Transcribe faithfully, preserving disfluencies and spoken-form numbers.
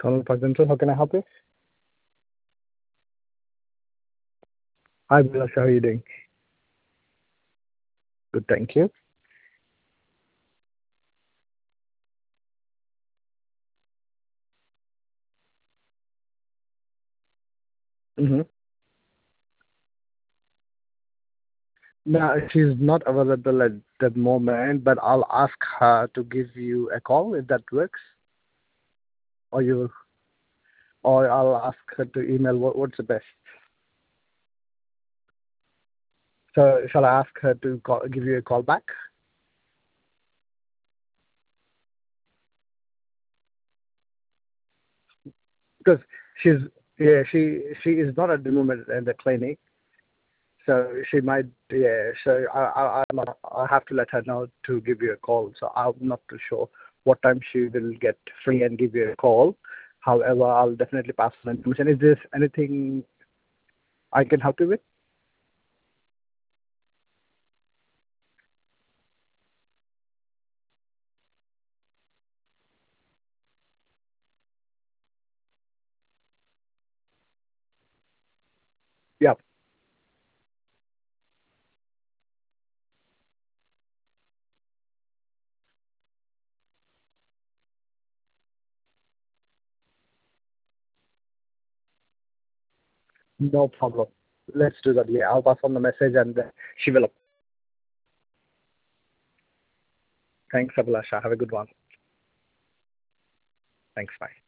Colonel Park Dental, how can I help you? Hi, Bilas, how are you doing? Good, thank you. Mm-hmm. No, she's not available at the moment, but I'll ask her to give you a call if that works, or you, or I'll ask her to email. What, what's the best? So, shall I ask her to call, give you a call back? Because she's, yeah, she she is not at the moment in the clinic, so she might, yeah. So I I I I have to let her know to give you a call. So I'm not too sure what time she will get free and give you a call. However, I'll definitely pass on information. Is there anything I can help you with? Yeah, no problem. Let's do that. Yeah, I'll pass on the message and uh, she will. Thanks, Abhilasha. Have a good one. Thanks. Bye.